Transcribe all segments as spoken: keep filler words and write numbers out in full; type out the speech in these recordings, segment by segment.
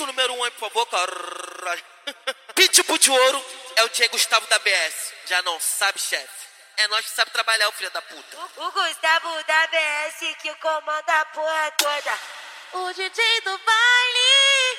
número um aí, por favor, caralho. Pitbull de ouro é o Diego Gustavo da B S. Já não sabe, chefe? É nós que sabe trabalhar, o filho da puta. O, o Gustavo da B S que comanda a porra toda. O D J do baile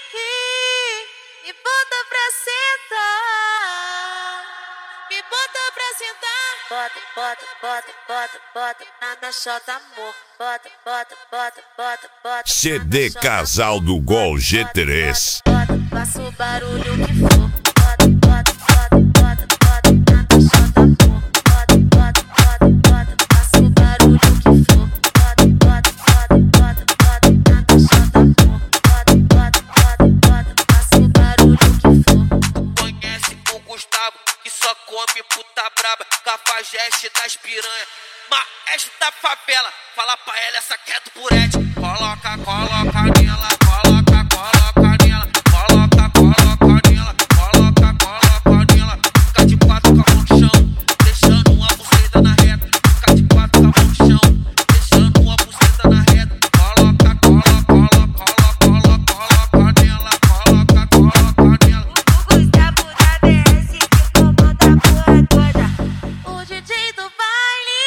me bota pra sentar. Me bota pra sentar. Bota, bota, bota, bota, bota na na chota, amor. Bota, bota, bota, bota, bota. C D Casal do Gol G três. Bota, faça o barulho que for. Bota, bota, bota, bota, bota na na chota, amor. Bota, bota, bota, bota, faça o barulho que for. Bota, bota, bota, bota, bota na na chota, amor. Bota, bota, bota, bota, faça o barulho que for. Conhece o Gustavo que só come puta braba, cafajeste das piranha, maestro da favela. Fala pra ela, essa que é do Burete. Coloca, coloca nela, coloca, coloca nela, coloca, coloca nela, coloca, coloca nela. Fica de quatro com a mão no chão, deixando uma buceta na reta. Fica de quatro com a mão no chão, deixando uma buceta na reta. Coloca, coloca, coloca, coloca, coloca nela, coloca, coloca nela. O Gustavo da B S que comanda a porra toda. O D J do baile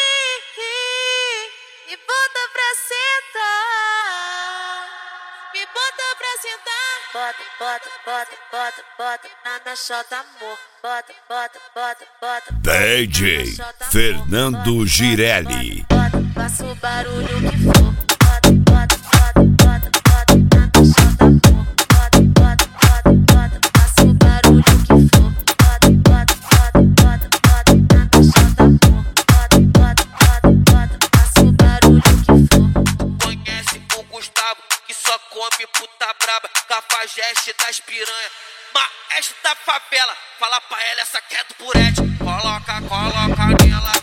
me bota pra sentar. Me bota pra sentar. Bota, bota, bota, bota, bota na na chota, amor. Bota, bota, bota, bota. D J Fernando Girelli. Bota, faça o barulho que for. Bota, bota, bota, bota, bota na na chota, amor. Bota, bota, bota, bota, faça o barulho que for. Bota, bota, bota, bota, bota na na chota, amor. Bota, bota, bota, bota, faça o barulho que for. Conhece o Gustavo que só come puta braba, cafajeste das piranha, maestro da favela. Fala pra ela, essa que é do Burete. Coloca, coloca nela,